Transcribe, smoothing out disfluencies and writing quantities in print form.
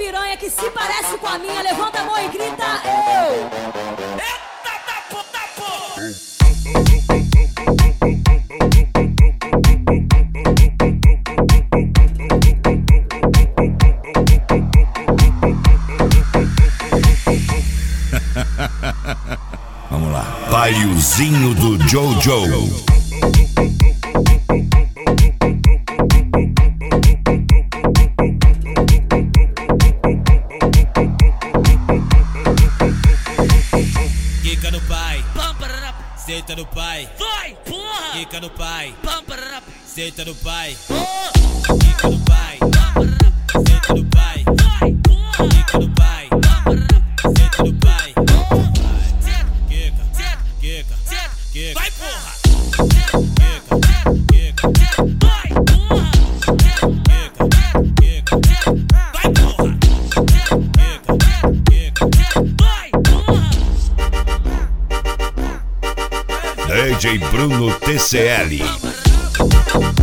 piranha que se parece com a minha, levanta a mão e grita eu. Eita da puta, pô! Vamos lá. Bailzinho do Jojo. Quica no pai, senta no pai, vai, porra! Quica no pai, senta no pai, quica no pai, senta no pai, vai, porra! Quica no pai, senta no pai, quica, vai, porra! Quica, vai, porra! Quica, vai, porra! Vai, porra! DJ Bruno TCL.